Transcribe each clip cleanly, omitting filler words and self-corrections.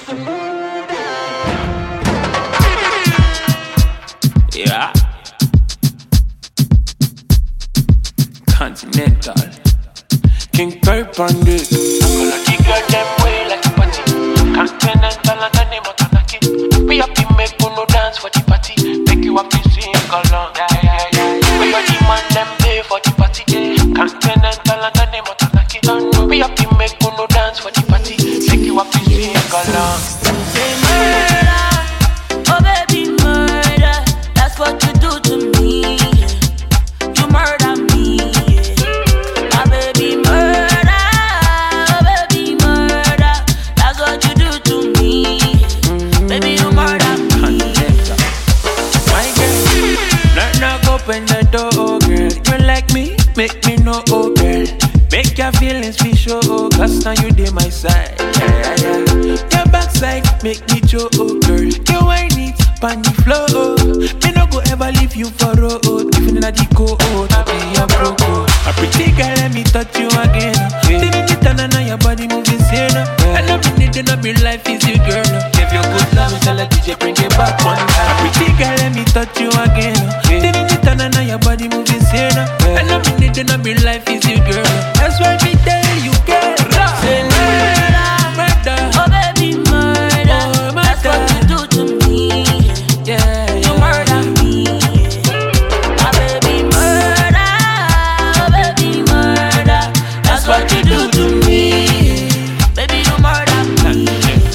Yeah. Continental. King Perp on this. I'm gonna kick girl them way like a party. Continental and the name of Tanaki. We have to make no dance for the party. Make you have to sing along. We are the man them pay for the party. Continental and the name of Tanaki. We have to make no dance for the party. Make you have to sing along. Say murder, oh baby murder. That's what you do to me. You murder me. My baby murder, oh baby murder. That's what you do to me. Baby you murder me. My girl, knock open the door, girl. You like me, make me know, oh girl. Make your feelings be show, cause now you dey my side. Your backside make me show, oh girl. You whine it, pan the floor. Me no go ever leave you for road. Even in the cold, I be a pro. A pretty girl, let me touch you again. Didn't it turn on your body moving sane? I know me needing up your life is you, girl. Give you good love, tell the DJ bring it back one time. A pretty girl, let me touch you again. Didn't it turn on your body moving sane? I know me needing up your life is you, girl. That's why me tell you, girl. Say murder, oh baby murder. That's what you do to me. You murder me. My baby murder, oh baby murder. That's what you do to me. Baby you murder me.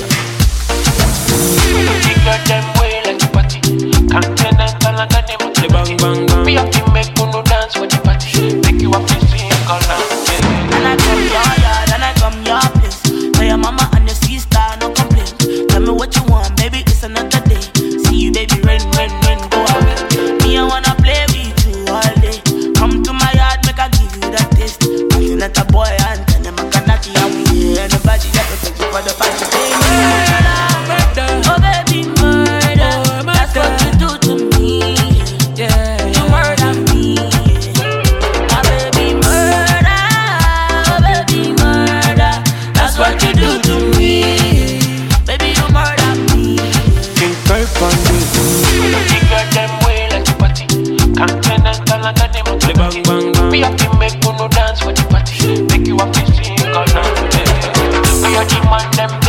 You got them way like a party. Continental and the name of the bang bang bang. We have to make no dance for the party. Make you have to sing along. And I come your yard and I come your place. Tell your mama and your sister no complain. Tell me what you want, baby, it's another day. See you, baby, rain, go away. Me, I wanna play with you all day. Come to my yard, make I give you that taste. Nothing at a boy and tell them I can knock you out here. Anybody that can take you for the party. Say murder, oh baby murder. That's what you do to me. You murder me. My baby murder, oh baby murder. That's what you do to me. Baby you murder me. King Perp on this. You got them way like a party. Continental and the name of the bang bang bang. We have to make no dance for the party. Make you have to sing along. We are the man them